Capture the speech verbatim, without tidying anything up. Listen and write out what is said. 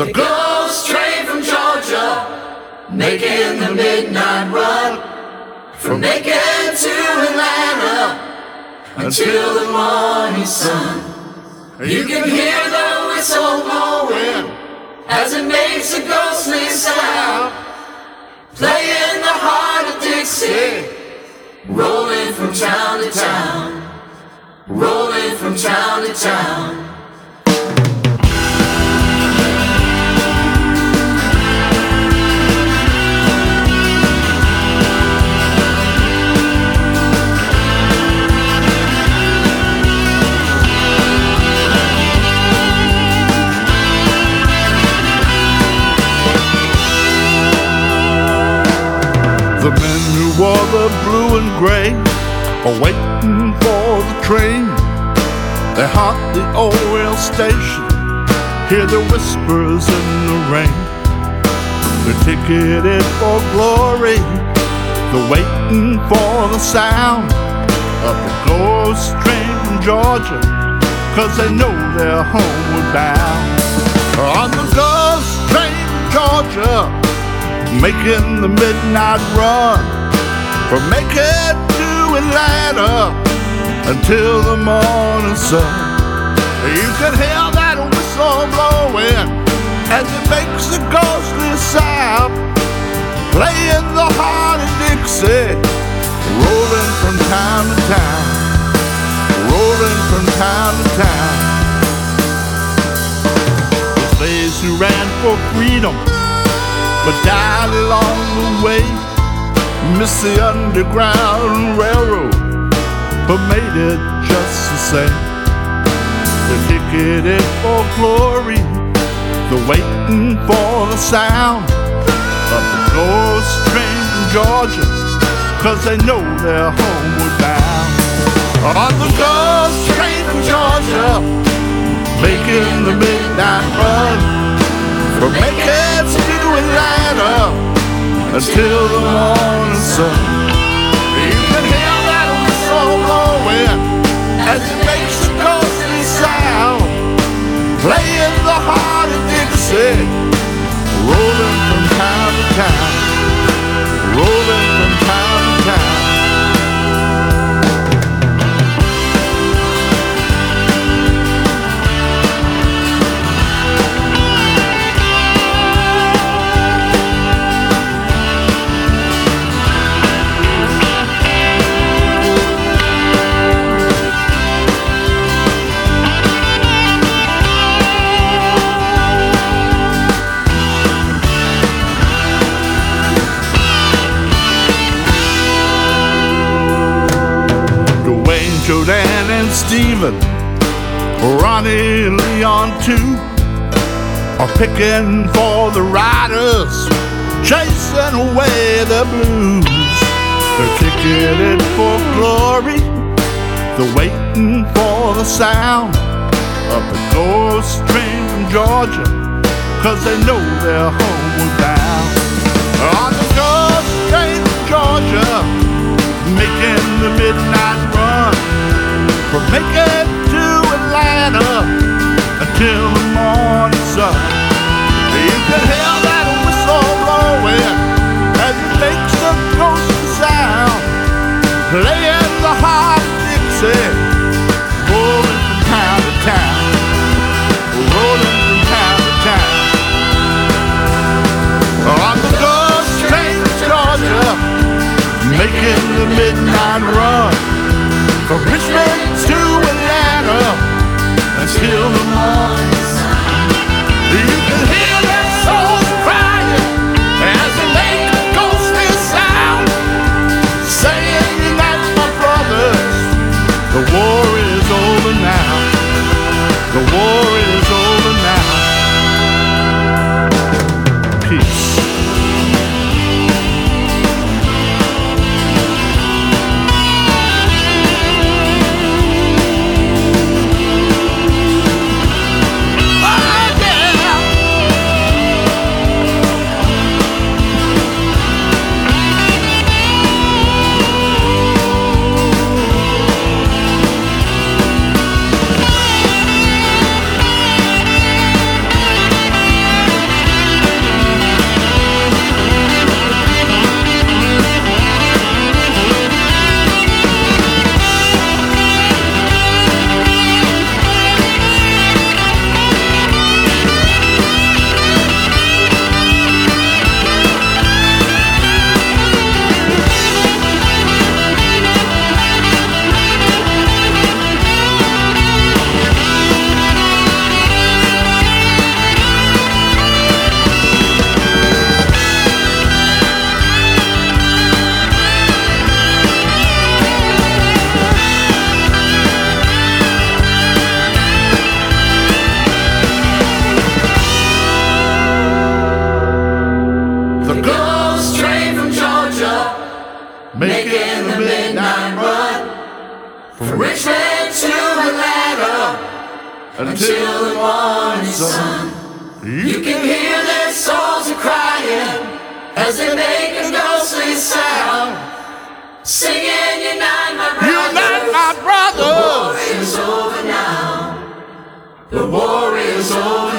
The ghost train from Georgia, making the midnight run, from Macon to Atlanta until the morning sun. You can hear the whistle blowing as it makes a ghostly sound, playing the heart of Dixie, rolling from town to town, rolling from town to town. The men who wore the blue and gray are waiting for the train. They haunt the old rail station, hear the whispers in the rain. They're ticketed for glory, they're waiting for the sound of the ghost train from Georgia, 'cause they know they're homeward bound. On the ghost train from Georgia, making the midnight run, from Macon to Atlanta until the morning sun. You can hear that whistle blowing as it makes a ghostly sound, playing the heart of Dixie, rolling from town to town, rolling from town to town. The slaves who ran for freedom but died along the way, missed the Underground Railroad, but made it just the same. They're ticketed for glory, they're waiting for the sound of the ghost train from Georgia, 'cause they know they're homeward bound. On the ghost train from Georgia, making the midnight run, from Macon to Atlanta until the morning sun. You can hear that whistle blowing as it makes a ghostly sound, playing the heart of Dixie, rolling from town to town, rolling from town to town. Jodan and Steven, Ronnie and Leon too, are picking for the riders, chasing away the blues. They're ticketed for glory, they're waiting for the sound of the ghost train from Georgia, 'cause they know they're homeward bound. On the ghost train from Georgia, making the midnight run, from Macon to Atlanta until the morning sun. You can hear that whistle blowing as it makes a ghostly sound, playing the heart of Dixie, rolling from town to town, rolling from town to town. On the ghost train to Georgia, making the midnight run, from Richmond to Atlanta until the morning sun. You can hear their souls crying as they make a ghostly sound, saying, "That's my The Ghost train from Georgia, making the midnight run from Richmond to Atlanta until the morning sun. You can hear their souls are crying as they make a ghostly sound, singing, "Unite, my brothers! Unite, my brothers! The war is over now. The war is over."